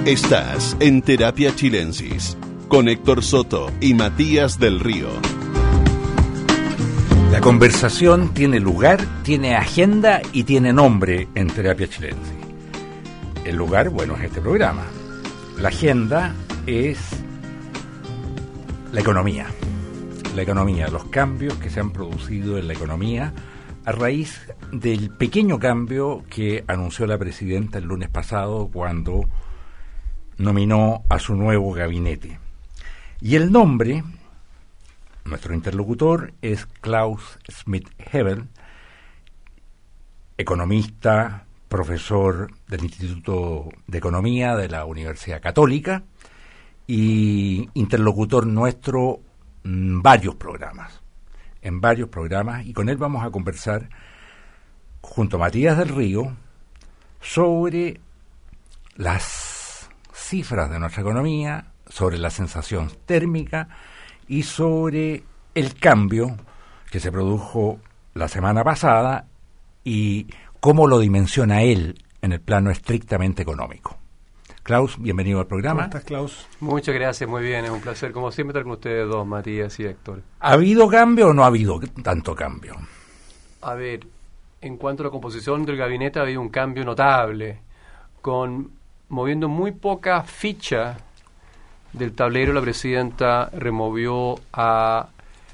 Estás en Terapia Chilensis con Héctor Soto y Matías del Río. La conversación tiene lugar, tiene agenda y tiene nombre en Terapia Chilensis. El lugar, bueno, es este programa. La agenda es la economía, los cambios que se han producido en la economía a raíz del pequeño cambio que anunció la presidenta el lunes pasado cuando nominó a su nuevo gabinete. Y el nombre, nuestro interlocutor es Klaus Schmidt-Hebel, economista, profesor del Instituto de Economía de la Universidad Católica y interlocutor nuestro en varios programas, y con él vamos a conversar junto a Matías del Río sobre las cifras de nuestra economía, sobre la sensación térmica y sobre el cambio que se produjo la semana pasada y cómo lo dimensiona él en el plano estrictamente económico. Klaus, bienvenido al programa. ¿Cómo estás, Klaus? Muchas gracias, muy bien, es un placer como siempre estar con ustedes dos, Matías y Héctor. ¿Ha habido cambio o no ha habido tanto cambio? A ver, en cuanto a la composición del gabinete ha habido un cambio notable, moviendo muy poca ficha del tablero. La presidenta removió a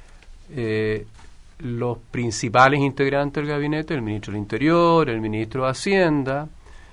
los principales integrantes del gabinete, el ministro del Interior, el ministro de Hacienda,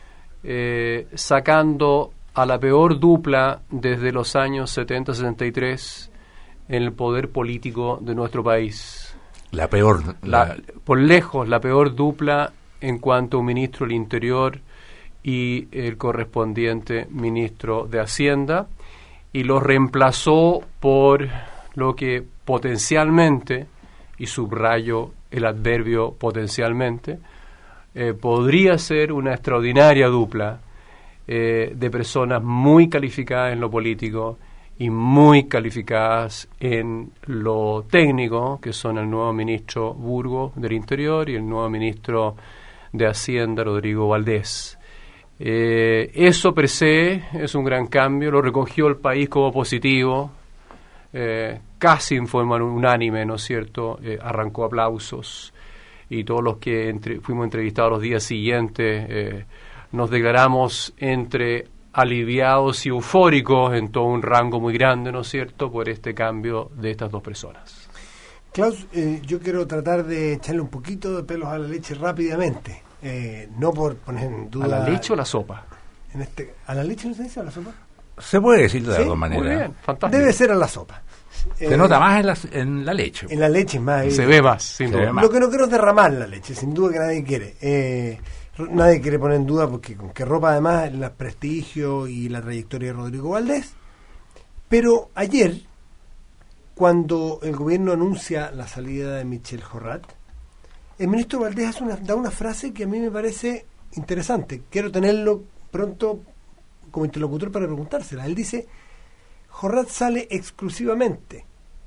sacando a la peor dupla desde los años 70-73 en el poder político de nuestro país. La peor. Por lejos, la peor dupla en cuanto a un ministro del Interior y el correspondiente ministro de Hacienda, y lo reemplazó por lo que potencialmente, y subrayo el adverbio potencialmente, podría ser una extraordinaria dupla de personas muy calificadas en lo político y muy calificadas en lo técnico, que son el nuevo ministro Burgos del Interior y el nuevo ministro de Hacienda, Rodrigo Valdés. Eso per se es un gran cambio, lo recogió el país como positivo, casi en forma unánime, ¿no es cierto? Arrancó aplausos, y todos los que fuimos entrevistados los días siguientes nos declaramos entre aliviados y eufóricos en todo un rango muy grande, ¿no es cierto?, por este cambio de estas dos personas. Klaus, yo quiero tratar de echarle un poquito de pelos a la leche rápidamente, no por poner en duda... ¿A la leche o la sopa? ¿A la leche no se dice a la sopa? Se puede decir de las dos Muy maneras. bien, fantástico. Debe ser a la sopa. Se nota más en la leche. En la leche es más. Se ve más, sin duda. Lo que no quiero es derramar la leche, sin duda que nadie quiere. Nadie quiere poner en duda porque con qué ropa además el prestigio y la trayectoria de Rodrigo Valdés. Pero ayer, cuando el gobierno anuncia la salida de Michel Jorrat, el ministro Valdés da una frase que a mí me parece interesante. Quiero tenerlo pronto como interlocutor para preguntársela. Él dice: Jorrat sale exclusivamente,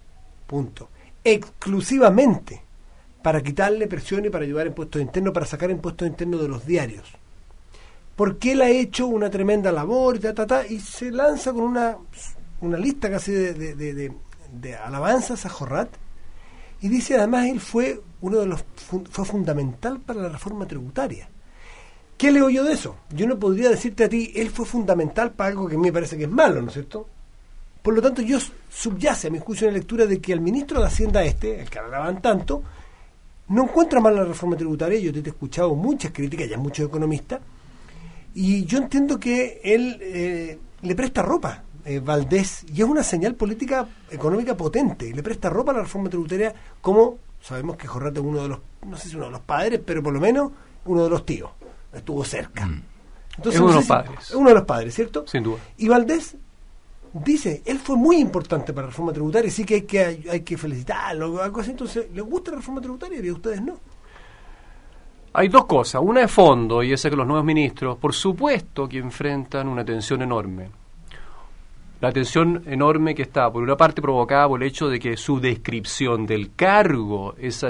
exclusivamente, para quitarle presión y para ayudar a impuestos internos, para sacar impuestos internos de los diarios. Porque él ha hecho una tremenda labor y se lanza con una lista casi de alabanzas a Jorrat, y dice además él fue fue fundamental para la reforma tributaria. ¿Qué leo yo de eso? Yo no podría decirte a ti, él fue fundamental para algo que a mí me parece que es malo, ¿no es cierto? Por lo tanto, yo subyace a mi juicio una lectura de que el ministro de Hacienda el que alaban tanto, no encuentra mal la reforma tributaria. Yo te he escuchado muchas críticas, ya muchos economistas, y yo entiendo que él le presta ropa, Valdés, y es una señal política económica potente, le presta ropa a la reforma tributaria, como sabemos que Jorrat es uno de los, no sé si uno de los padres, pero por lo menos uno de los tíos, estuvo cerca. Entonces, es uno de los padres. Es uno de los padres, ¿cierto? Sin duda. Y Valdés dice, él fue muy importante para la reforma tributaria, sí que hay que felicitarlo, algo así. Entonces, ¿les gusta la reforma tributaria y a ustedes no? Hay dos cosas, una de fondo, y esa que los nuevos ministros, por supuesto que enfrentan una tensión enorme. La tensión enorme que está, por una parte, provocada por el hecho de que su descripción del cargo es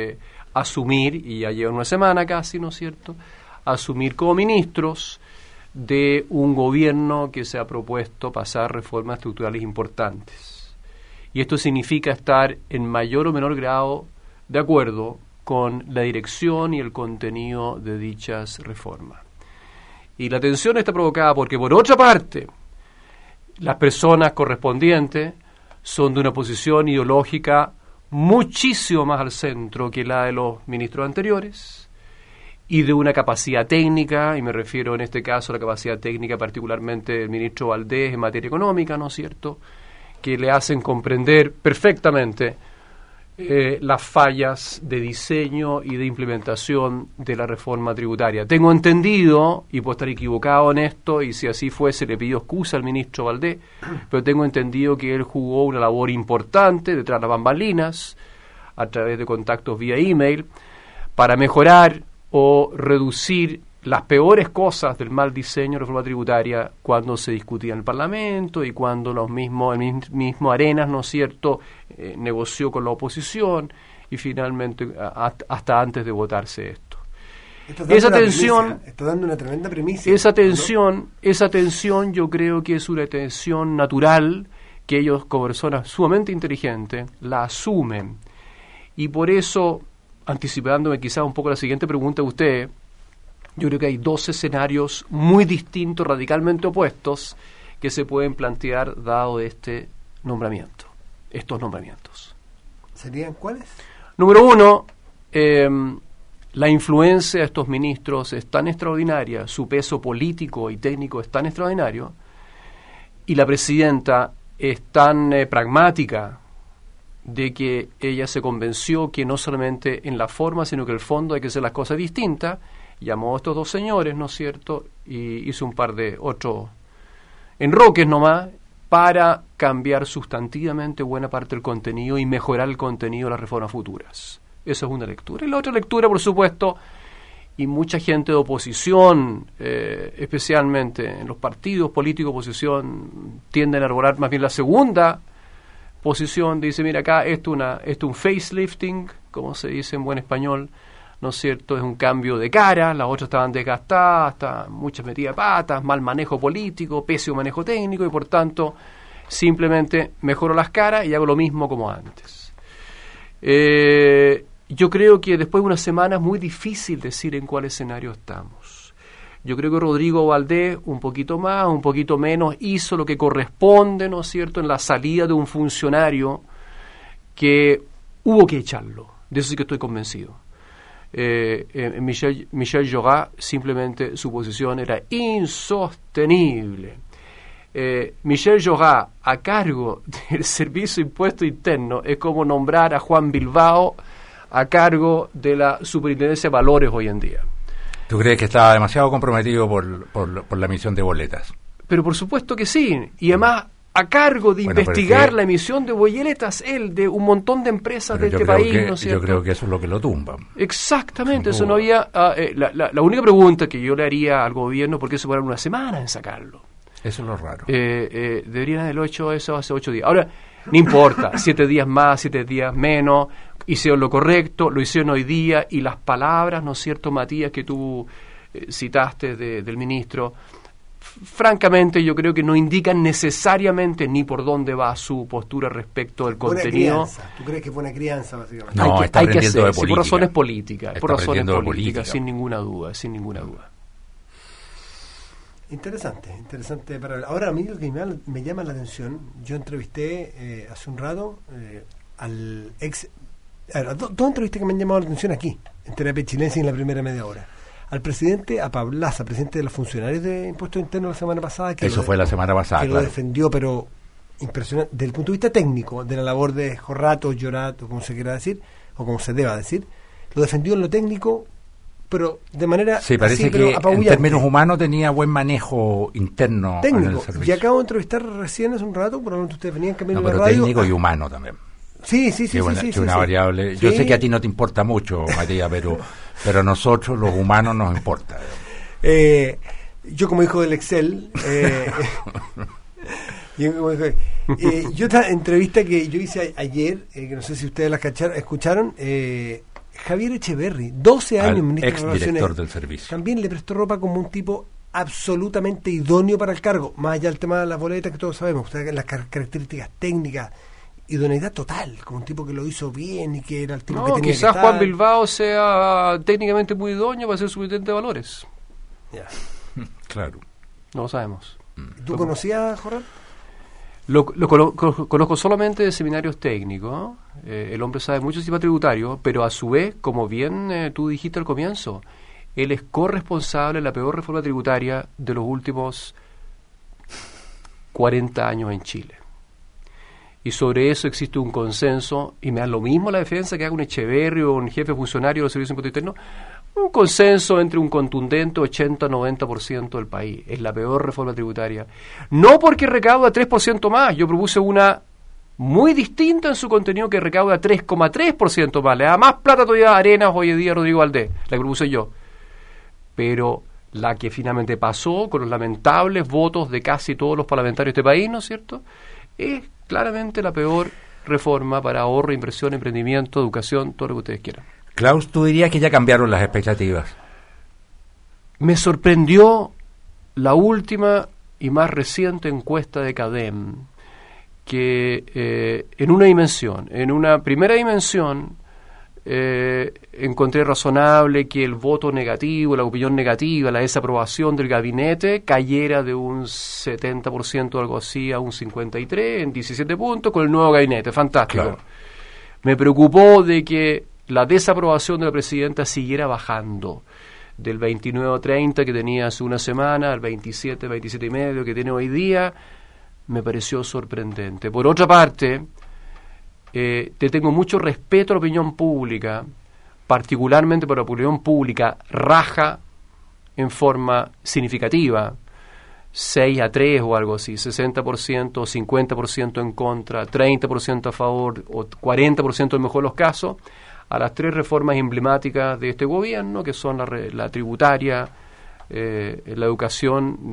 asumir, y ya lleva una semana casi, ¿no es cierto?, asumir como ministros de un gobierno que se ha propuesto pasar reformas estructurales importantes. Y esto significa estar en mayor o menor grado de acuerdo con la dirección y el contenido de dichas reformas. Y la tensión está provocada porque, por otra parte, las personas correspondientes son de una posición ideológica muchísimo más al centro que la de los ministros anteriores, y de una capacidad técnica, y me refiero en este caso a la capacidad técnica particularmente del ministro Valdés en materia económica, ¿no es cierto?, que le hacen comprender perfectamente las fallas de diseño y de implementación de la reforma tributaria. Tengo entendido, y puedo estar equivocado en esto, y si así fuese le pido excusa al ministro Valdés, pero tengo entendido que él jugó una labor importante detrás de las bambalinas, a través de contactos vía email, para mejorar o reducir las peores cosas del mal diseño de la reforma tributaria cuando se discutía en el Parlamento y cuando el mismo Arenas, ¿no es cierto?, negoció con la oposición y finalmente hasta antes de votarse esto. Esa tensión está dando una tremenda premisa. Esa tensión yo creo que es una tensión natural que ellos, como personas sumamente inteligentes, la asumen. Y por eso, anticipándome quizás un poco la siguiente pregunta de usted, yo creo que hay dos escenarios muy distintos, radicalmente opuestos, que se pueden plantear dado estos nombramientos. ¿Serían cuáles? Número uno, la influencia de estos ministros es tan extraordinaria, su peso político y técnico es tan extraordinario, y la presidenta es tan pragmática, de que ella se convenció que no solamente en la forma, sino que en el fondo hay que hacer las cosas distintas. Llamó a estos dos señores, ¿no es cierto?, y hizo un par de otros enroques nomás para cambiar sustantivamente buena parte del contenido y mejorar el contenido de las reformas futuras. Esa es una lectura. Y la otra lectura, por supuesto, y mucha gente de oposición, especialmente en los partidos políticos de oposición, tienden a arbolar más bien la segunda posición. Dice, mira, acá esto es un facelifting, como se dice en buen español, ¿no es cierto?, es un cambio de cara, las otras estaban desgastadas, hasta muchas metidas de patas, mal manejo político, pésimo manejo técnico, y por tanto simplemente mejoro las caras y hago lo mismo como antes. Yo creo que después de una semana es muy difícil decir en cuál escenario estamos. Yo creo que Rodrigo Valdés, un poquito más, un poquito menos, hizo lo que corresponde, ¿no es cierto?, en la salida de un funcionario que hubo que echarlo. De eso sí que estoy convencido. Michel Jorat, simplemente su posición era insostenible. Michel Jorat a cargo del Servicio de Impuesto Interno es como nombrar a Juan Bilbao a cargo de la Superintendencia de Valores hoy en día. ¿Tú crees que estaba demasiado comprometido por la emisión de boletas? Pero por supuesto que sí, y además a cargo de investigar la emisión de boletas, de un montón de empresas de este país, ¿no es cierto? Yo creo que eso es lo que lo tumba. Exactamente, eso no había... la única pregunta que yo le haría al gobierno, ¿por qué se demoraron una semana en sacarlo? Eso es lo raro. Deberían haberlo hecho eso hace 8 días. Ahora, no importa, 7 días más, 7 días menos, hicieron lo correcto, lo hicieron hoy día, y las palabras, ¿no es cierto, Matías, que tú citaste del ministro, francamente yo creo que no indican necesariamente ni por dónde va su postura respecto del contenido. Crianza. ¿Tú crees que fue una crianza, básicamente? No, hay que hacer, sí, por razones políticas, sin ninguna duda. Interesante. Ahora, a mí lo que me llama la atención, yo entrevisté hace un rato al ex... Dos entrevistas que me han llamado la atención aquí, en Terapia Chilense, en la primera media hora. Al presidente, a Pablaza, presidente de los funcionarios de Impuestos Internos la semana pasada. Eso fue la semana pasada, que claro. Lo defendió, pero impresionante, desde el punto de vista técnico, de la labor de Jorat o Jorat, o como se quiera decir, o como se deba decir, lo defendió en lo técnico, pero de manera... Sí, parece que en términos humanos tenía buen manejo interno técnico. En el servicio. Y acabo de entrevistar recién hace un rato, por lo tanto ustedes venían camino de la radio. Técnico y humano también. Sí. Una variable. Yo sé que a ti no te importa mucho, Matías, pero a nosotros, los humanos, nos importa. Yo como hijo del Excel... yo esta entrevista que yo hice ayer, que no sé si ustedes la escucharon, Javier Echeverri, 12 años ministro de Relaciones, exdirector del servicio, también le prestó ropa como un tipo absolutamente idóneo para el cargo, más allá del tema de las boletas que todos sabemos, o sea, las características técnicas, idoneidad total, como un tipo que lo hizo bien y que era el tipo que tenía que estar. Quizás Juan Bilbao sea técnicamente muy idóneo para ser subintendente de valores. Ya. Claro. No lo sabemos. ¿Tú conocías, Jorge? Lo conozco solamente de seminarios técnicos. El hombre sabe mucho del sistema tributario, pero a su vez, como bien tú dijiste al comienzo, él es corresponsable de la peor reforma tributaria de los últimos 40 años en Chile. Y sobre eso existe un consenso, y me da lo mismo la defensa que haga un Echeverri o un jefe funcionario del Servicio de Impuesto Interno, un consenso entre un contundente 80-90% del país. Es la peor reforma tributaria. No porque recauda 3% más, yo propuse una muy distinta en su contenido que recauda 3,3% más. Le da más plata todavía a Arenas hoy en día a Rodrigo Valdés, la que propuse yo. Pero la que finalmente pasó con los lamentables votos de casi todos los parlamentarios de este país, ¿no es cierto?, es claramente la peor reforma para ahorro, inversión, emprendimiento, educación, todo lo que ustedes quieran. Klaus, tú dirías que ya cambiaron las expectativas. Me sorprendió la última y más reciente encuesta de CADEM, que en una primera dimensión, encontré razonable que el voto negativo, la opinión negativa, la desaprobación del gabinete cayera de un 70% o algo así a un 53% en 17 puntos con el nuevo gabinete. Fantástico. Claro. Me preocupó de que la desaprobación de la presidenta siguiera bajando del 29 o 30 que tenía hace una semana al 27, 27,5 que tiene hoy día. Me pareció sorprendente. Por otra parte, te tengo mucho respeto a la opinión pública, particularmente para la opinión pública raja en forma significativa, 6-3 o algo así, 60% o 50% en contra, 30% a favor o 40% en mejor los casos, a las 3 reformas emblemáticas de este gobierno, que son la tributaria, la educación,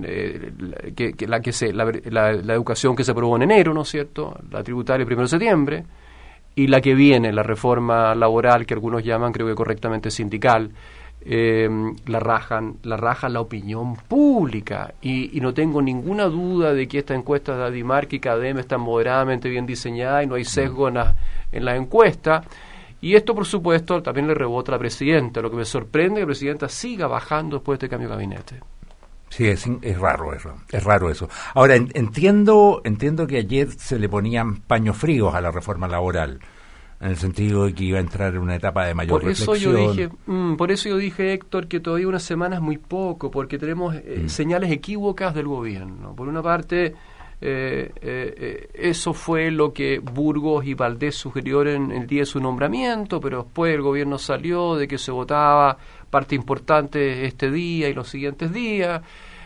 la educación que se aprobó en enero, ¿no es cierto?, la tributaria el 1 de septiembre, y la que viene, la reforma laboral, que algunos llaman, creo que correctamente, sindical, la rajan la opinión pública. Y no tengo ninguna duda de que esta encuesta de Adimark y CADEM están moderadamente bien diseñadas y no hay sesgo en la encuesta. Y esto, por supuesto, también le rebota a la presidenta. Lo que me sorprende es que la presidenta siga bajando después de este cambio de gabinete. Sí, es raro eso. Es raro eso. Ahora, entiendo que ayer se le ponían paños fríos a la reforma laboral, en el sentido de que iba a entrar en una etapa de mayor reflexión. Por eso yo dije, Héctor, que todavía una semana es muy poco, porque tenemos señales equívocas del gobierno. Por una parte, eso fue lo que Burgos y Valdés sugirieron en el día de su nombramiento, pero después el gobierno salió de que se votaba parte importante este día y los siguientes días.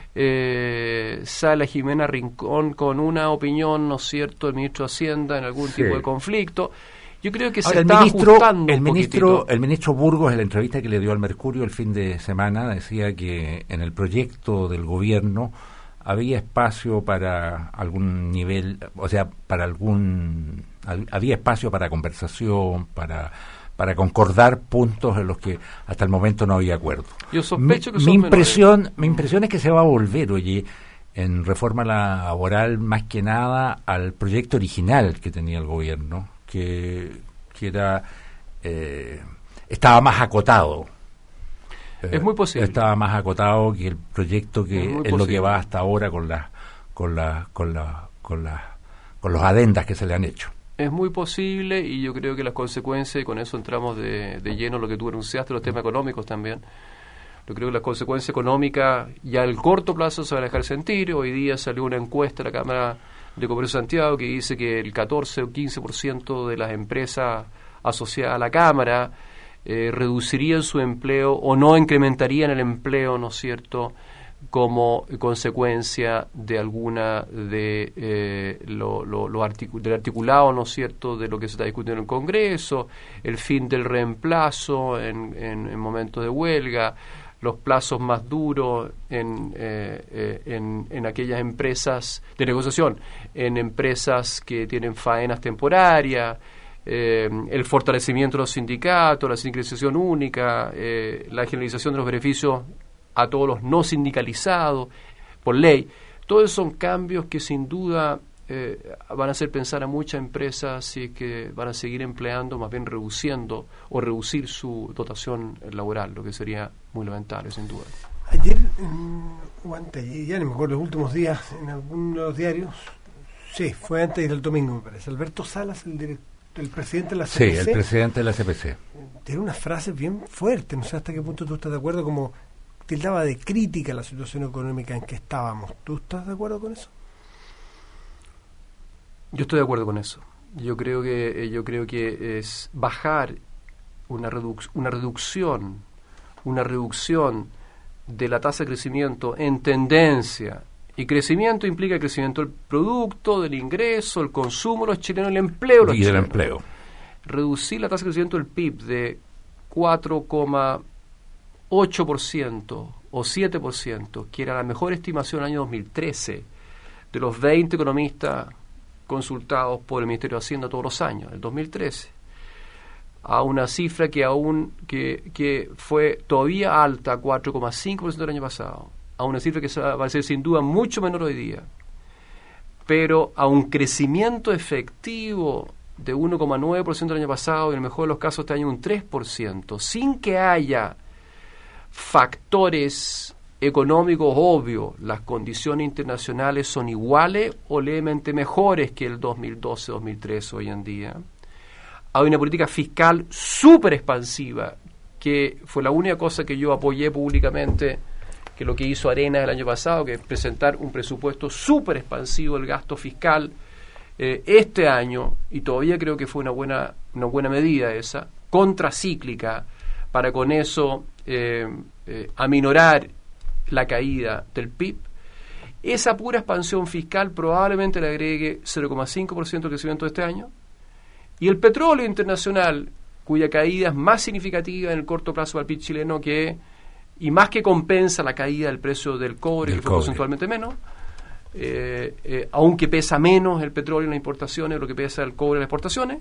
Sale Jimena Rincón con una opinión, ¿no es cierto?, del ministro de Hacienda en algún tipo de conflicto. Yo creo que se está ajustando un poquitito. El ministro Burgos, en la entrevista que le dio al Mercurio el fin de semana, decía que en el proyecto del gobierno había espacio para algún nivel, o sea, había espacio para conversación, para concordar puntos en los que hasta el momento no había acuerdo. Yo sospecho que mi impresión es que se va a volver, en reforma laboral, más que nada al proyecto original que tenía el gobierno, que era estaba más acotado. Es muy posible. Estaba más acotado que el proyecto que es lo que va hasta ahora con los adendas que se le han hecho. Es muy posible, y yo creo que las consecuencias, y con eso entramos de lleno en lo que tú anunciaste, los temas económicos también. Yo creo que las consecuencias económicas ya al corto plazo se van a dejar sentir. Hoy día salió una encuesta de la Cámara de Comercio de Santiago que dice que el 14 o 15% de las empresas asociadas a la Cámara reducirían su empleo o no incrementarían el empleo, ¿no es cierto?, como consecuencia de alguna del articulado, ¿no es cierto?, de lo que se está discutiendo en el Congreso, el fin del reemplazo en momentos de huelga, los plazos más duros en aquellas empresas de negociación, en empresas que tienen faenas temporarias, el fortalecimiento de los sindicatos, la sindicalización única, la generalización de los beneficios a todos los no sindicalizados por ley. Todos esos son cambios que sin duda van a hacer pensar a muchas empresas si es que van a seguir empleando, más bien reduciendo o reducir su dotación laboral, lo que sería muy lamentable, sin duda. Ayer, o antes, ya no me acuerdo, los últimos días, en algunos de los diarios, sí, fue antes del domingo, me parece, Alberto Salas, el presidente de la CPC. Sí, el presidente de la CPC. Tiene unas frases bien fuertes, no sé hasta qué punto tú estás de acuerdo, como tildaba de crítica la situación económica en que estábamos. ¿Tú estás de acuerdo con eso? Yo estoy de acuerdo con eso. Yo creo que es bajar una reducción de la tasa de crecimiento en tendencia. Y crecimiento implica el crecimiento del producto, del ingreso, el consumo de los chilenos, el empleo de los chilenos. Y del empleo. Reducir la tasa de crecimiento del PIB de 4,8% o 7%, que era la mejor estimación del año 2013 de los 20 economistas consultados por el Ministerio de Hacienda todos los años, el 2013, a una cifra que fue todavía alta, 4,5% del año pasado, a una cifra que va a ser sin duda mucho menor hoy día, pero a un crecimiento efectivo de 1,9% el año pasado y en el mejor de los casos este año un 3%, sin que haya factores económicos obvios. Las condiciones internacionales son iguales o levemente mejores que el 2012-2013 hoy en día. Hay una política fiscal súper expansiva, que fue la única cosa que yo apoyé públicamente, que lo que hizo Arenas el año pasado, que es presentar un presupuesto súper expansivo del gasto fiscal este año, y todavía creo que fue una buena medida esa, contracíclica, para con eso aminorar la caída del PIB. Esa pura expansión fiscal probablemente le agregue 0,5% de crecimiento de este año, y el petróleo internacional, cuya caída es más significativa en el corto plazo para el PIB chileno y más que compensa la caída del precio del cobre, que fue porcentualmente menos, aunque pesa menos el petróleo en las importaciones de lo que pesa el cobre en las exportaciones,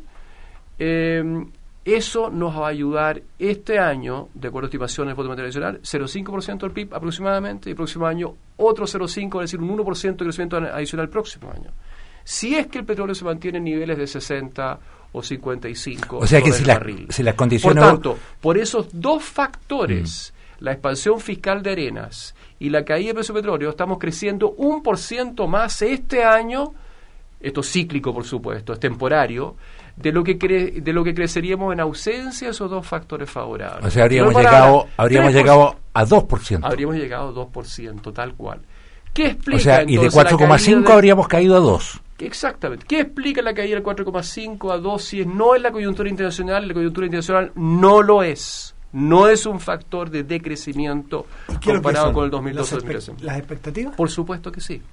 eso nos va a ayudar este año, de acuerdo a estimaciones del Fondo Monetario Nacional, 0,5% del PIB aproximadamente, y el próximo año otro 0,5%, es decir, un 1% de crecimiento adicional el próximo año. Si es que el petróleo se mantiene en niveles de 60 o 55 o sea que barril. Si las condiciones... Por tanto, por esos dos factores, la expansión fiscal de Arenas y la caída del precio del petróleo, estamos creciendo 1% más este año. Esto es cíclico, por supuesto, es temporario, de lo que creceríamos en ausencia de esos dos factores favorables. O sea, habríamos llegado a 2%. Habríamos llegado a 2%, tal cual. ¿Qué explica, o sea, y de 4,5 habríamos caído a 2. Exactamente. ¿Qué explica la caída del 4,5 a 2 si no es la coyuntura internacional? La coyuntura internacional no lo es. No es un factor de decrecimiento comparado con el 2012-2013. ¿Las expectativas? Por supuesto que sí.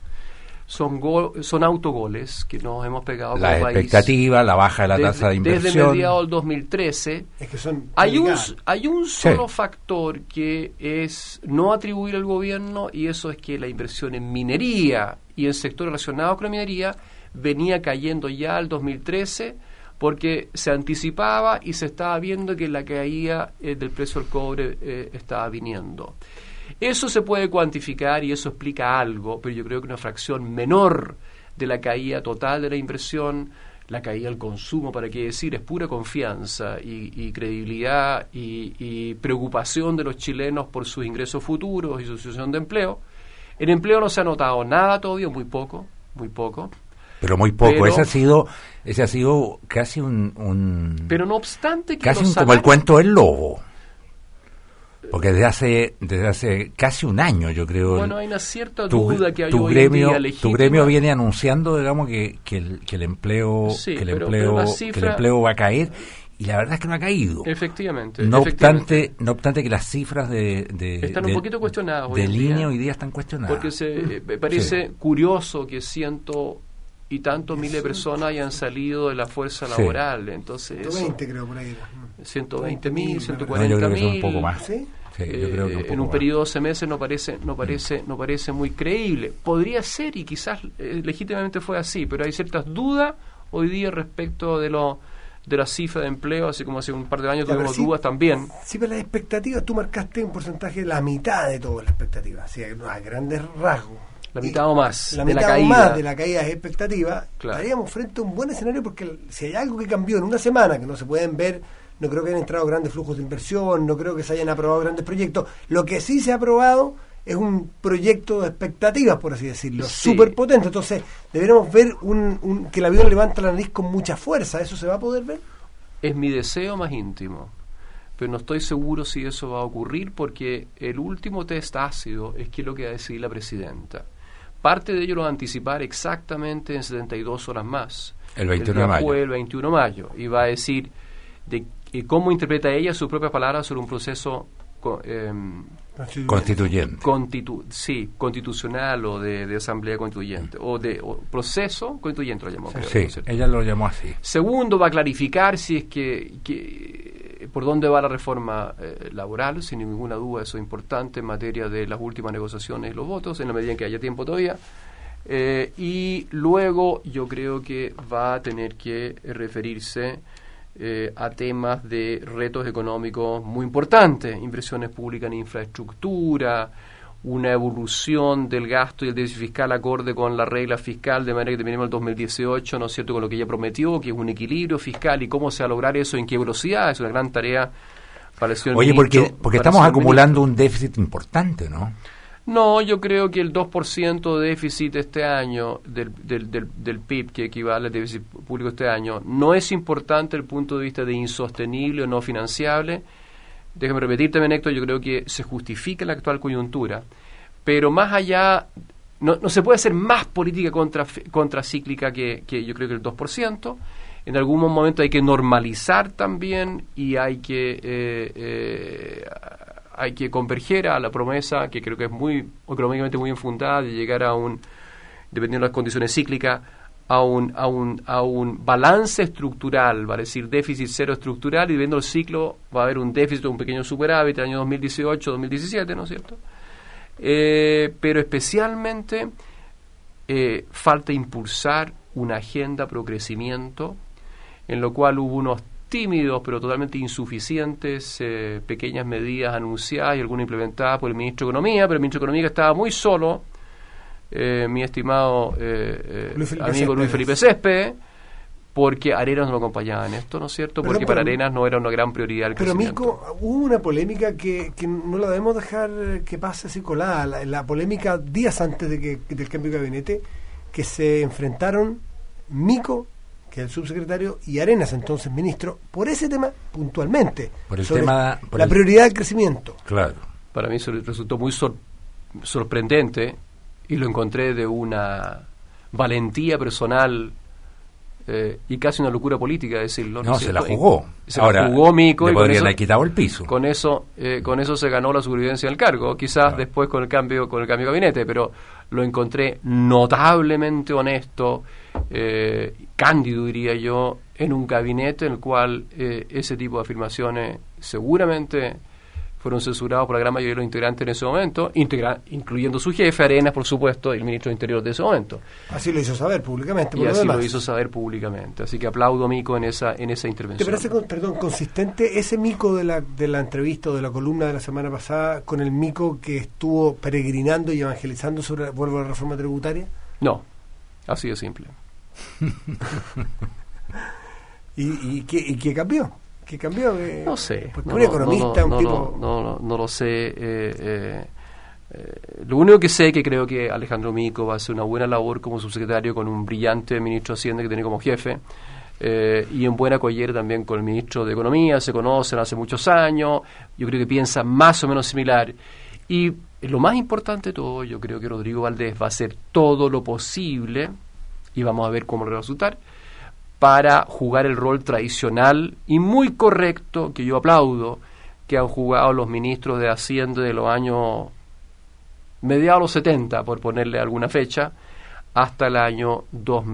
Son autogoles que nos hemos pegado la como expectativa, país. La baja de la tasa de inversión. Desde mediados del 2013 es que son hay un solo factor que es no atribuir al gobierno, y eso es que la inversión en minería y en sectores relacionados con la minería venía cayendo ya al 2013, porque se anticipaba y se estaba viendo que la caída del precio del cobre estaba viniendo. Eso se puede cuantificar y eso explica algo, pero yo creo que una fracción menor de la caída total de la inversión, la caída del consumo, para qué decir, es pura confianza y credibilidad y preocupación de los chilenos por sus ingresos futuros y su situación de empleo. En empleo no se ha notado nada todavía, muy poco. Pero muy poco, pero, ese ha sido casi un pero no obstante que casi como el cuento del lobo. Porque desde hace casi un año, yo creo. Bueno, hay una cierta duda que hay tu hoy gremio, en día legítima. Tu gremio viene anunciando, digamos, que el empleo va a caer, y la verdad es que no ha caído. Efectivamente. No obstante que las cifras están un poquito cuestionadas de línea hoy día están cuestionadas. Porque me parece curioso que ciento y tantos miles de personas hayan salido de la fuerza laboral. Entonces 120 creo por ahí. 120.000, 140.000. No, yo creo que son un poco más. ¿Sí? Sí, yo creo que en un periodo de 12 meses no parece muy creíble. Podría ser, y quizás legítimamente fue así, pero hay ciertas dudas hoy día respecto de de la cifra de empleo, así como hace un par de años Ya, tuvimos pero dudas también. Sí, pero las expectativas, tú marcaste un porcentaje de la mitad de todas las expectativas, así a grandes rasgos. La mitad o más La de la mitad o caída. más de la caída de expectativas. Claro. Estaríamos frente a un buen escenario, porque si hay algo que cambió en una semana, que no se pueden ver, no creo que hayan entrado grandes flujos de inversión, no creo que se hayan aprobado grandes proyectos. Lo que sí se ha aprobado es un proyecto de expectativas, por así decirlo, Sí. súper potente. Entonces, deberíamos ver que el avión levanta la nariz con mucha fuerza. ¿Eso se va a poder ver? Es mi deseo más íntimo, pero no estoy seguro si eso va a ocurrir, porque el último test ácido es que es lo que va a decidir la presidenta. Parte de ello lo va a anticipar exactamente en 72 horas más. El 21 de mayo. Fue el 21 de mayo. Y va a decir de cómo interpreta ella sus propias palabras sobre un proceso Constituyente. constitucional o de asamblea constituyente, o proceso constituyente lo llamó. creo, Sí, ¿no es cierto? ella lo llamó así. Segundo, va a clarificar si es que por dónde va la reforma laboral. Sin ninguna duda eso es importante en materia de las últimas negociaciones y los votos, en la medida en que haya tiempo todavía. Y luego yo creo que va a tener que referirse a temas de retos económicos muy importantes: inversiones públicas en infraestructura, una evolución del gasto y el déficit fiscal acorde con la regla fiscal, de manera que terminemos el 2018, ¿no es cierto?, con lo que ella prometió, que es un equilibrio fiscal, y cómo se va a lograr eso, en qué velocidad. Es una gran tarea para el señor Oye, ministro, porque para el estamos señor acumulando ministro. un déficit importante, ¿no? No, yo creo que el 2% de déficit este año del PIB, que equivale al déficit público este año, no es importante desde el punto de vista de insostenible o no financiable. Déjame repetir también, Héctor, yo creo que se justifica en la actual coyuntura, pero más allá, no se puede hacer más política contracíclica que yo creo que el 2%. En algún momento hay que normalizar también, y hay que converger a la promesa, que creo que es muy económicamente muy infundada, de llegar a dependiendo de las condiciones cíclicas, a un balance estructural, vale decir, déficit cero estructural, y viendo el ciclo va a haber un déficit, un pequeño superávit el año 2018, 2017, ¿no es cierto? Pero especialmente falta impulsar una agenda pro crecimiento, en lo cual hubo unos tímidos pero totalmente insuficientes pequeñas medidas anunciadas y algunas implementadas por el ministro de Economía, pero el ministro de Economía estaba muy solo, mi estimado amigo Luis Felipe Céspedes, porque Arenas no lo acompañaba en esto, ¿no es cierto? Porque para Arenas no era una gran prioridad el crecimiento. Pero, Mico, hubo una polémica que no la debemos dejar que pase así colada, la polémica días antes del cambio de gabinete, que se enfrentaron Mico, que es el subsecretario, y Arenas, entonces ministro, por ese tema puntualmente, Por el sobre tema, la prioridad del crecimiento. Claro. Para mí eso resultó muy sorprendente, y lo encontré de una valentía personal y casi una locura política decirlo. No, se la jugó. La jugó Mico, le y podrían haber quitado el piso. Con eso se ganó la supervivencia del cargo, quizás Claro. después con el cambio de gabinete, pero lo encontré notablemente honesto, cándido, diría yo, en un gabinete en el cual ese tipo de afirmaciones seguramente fueron censurados por la gran mayoría de los integrantes en ese momento, incluyendo su jefe, Arenas, por supuesto, y el ministro de Interior de ese momento. Así lo hizo saber públicamente. Y así lo hizo saber públicamente. Así que aplaudo a Mico en esa intervención. ¿Te parece, consistente ese Mico de la entrevista o de la columna de la semana pasada con el Mico que estuvo peregrinando y evangelizando sobre la reforma tributaria? No, así de simple. ¿Y qué cambió? ¿Qué cambió? No sé. Porque un economista, un tipo... No lo sé. Lo único que sé es que creo que Alejandro Mico va a hacer una buena labor como subsecretario con un brillante ministro de Hacienda que tiene como jefe, y en buena collera también con el ministro de Economía. Se conocen hace muchos años. Yo creo que piensa más o menos similar. Y lo más importante de todo, yo creo que Rodrigo Valdés va a hacer todo lo posible, y vamos a ver cómo le va a resultar, para jugar el rol tradicional y muy correcto, que yo aplaudo, que han jugado los ministros de Hacienda de los años mediados de los 70, por ponerle alguna fecha, hasta el año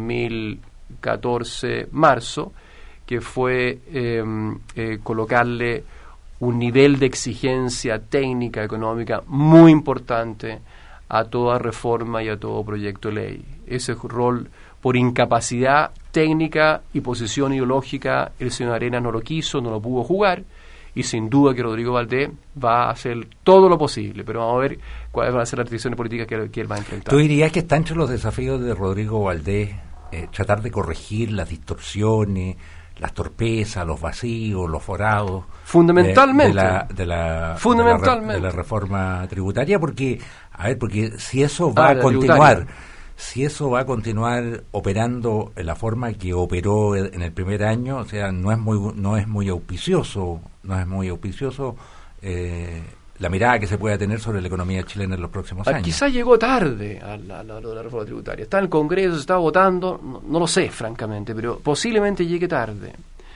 2014, marzo, que fue colocarle un nivel de exigencia técnica, económica, muy importante a toda reforma y a todo proyecto de ley. Ese rol por incapacidad técnica y posición ideológica, el señor Arenas no lo quiso, no lo pudo jugar, y sin duda que Rodrigo Valdés va a hacer todo lo posible, pero vamos a ver cuáles van a ser las decisiones políticas que él va a enfrentar. ¿Tú dirías que está entre los desafíos de Rodrigo Valdés tratar de corregir las distorsiones, las torpezas, los vacíos, los forados fundamentalmente de la reforma tributaria? Porque si eso va a continuar operando en la forma que operó en el primer año, o sea, no es muy auspicioso la mirada que se pueda tener sobre la economía chilena en los próximos años. Quizás llegó tarde a la reforma tributaria. Está en el Congreso, se está votando, no lo sé, francamente, pero posiblemente llegue tarde.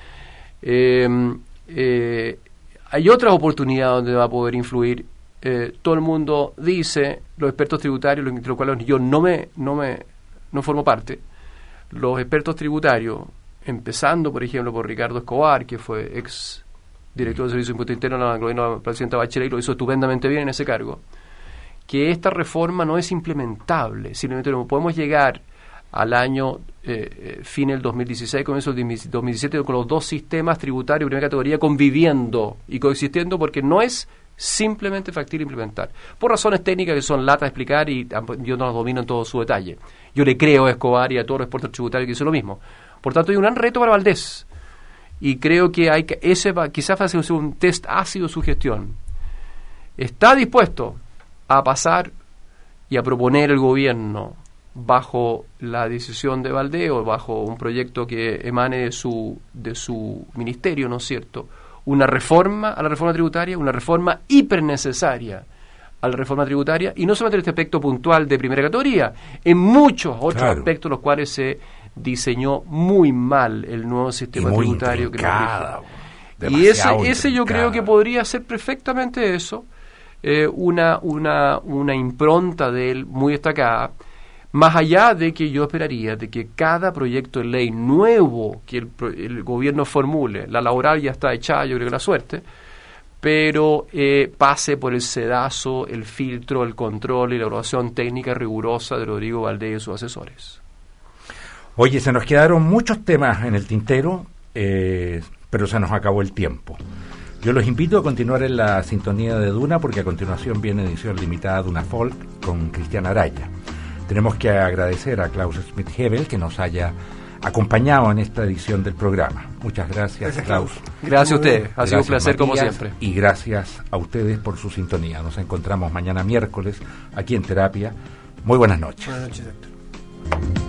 Hay otras oportunidades donde va a poder influir. Todo el mundo dice, los expertos tributarios, de los cuales yo no formo parte, los expertos tributarios, empezando, por ejemplo, por Ricardo Escobar, que fue ex director del Servicio de Impuesto Interno en el gobierno de la presidenta Bachelet, y lo hizo estupendamente bien en ese cargo, que esta reforma no es implementable. Simplemente no podemos llegar al año fin del 2016, comienzo del 2017, con los dos sistemas tributarios de primera categoría conviviendo y coexistiendo, porque no es simplemente factible implementar. Por razones técnicas que son latas de explicar y yo no las domino en todo su detalle. Yo le creo a Escobar y a todos los expertos tributarios que hizo lo mismo. Por tanto, hay un gran reto para Valdés. Y creo que quizás va a ser un test ácido su gestión. ¿Está dispuesto a pasar y a proponer el gobierno bajo la decisión de Valdés o bajo un proyecto que emane de su ministerio, ¿no es cierto?, una reforma a la reforma tributaria, una reforma hipernecesaria a la reforma tributaria, y no solamente en este aspecto puntual de primera categoría, en muchos otros aspectos los cuales se diseñó muy mal el nuevo sistema tributario que nos rige. Y ese yo creo que podría ser perfectamente eso, una impronta de él muy destacada, más allá de que yo esperaría de que cada proyecto de ley nuevo que el gobierno formule, la laboral ya está echada, yo creo que la suerte, pero pase por el sedazo, el filtro, el control y la evaluación técnica rigurosa de Rodrigo Valdés y sus asesores. Oye, se nos quedaron muchos temas en el tintero, pero se nos acabó el tiempo. Yo los invito a continuar en la sintonía de Duna, porque a continuación viene edición limitada Duna Folk con Cristian Araya. Tenemos que agradecer a Klaus Schmidt-Hebel que nos haya acompañado en esta edición del programa. Muchas gracias, Klaus. Gracias a ustedes, ha sido un placer, Matías, como siempre. Y gracias a ustedes por su sintonía. Nos encontramos mañana miércoles aquí en Terapia. Muy buenas noches. Buenas noches, doctor.